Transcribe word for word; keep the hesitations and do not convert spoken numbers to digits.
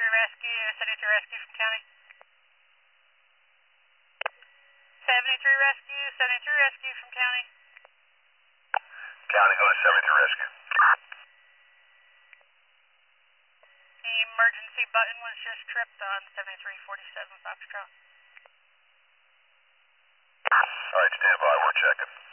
seventy-three rescue, seventy-three rescue from county. seventy-three rescue, seventy-three rescue from county. County, go to seventy-three rescue. The emergency button was just tripped on seventy-three forty-seven Foxtrot. All right, stand by, we're checking.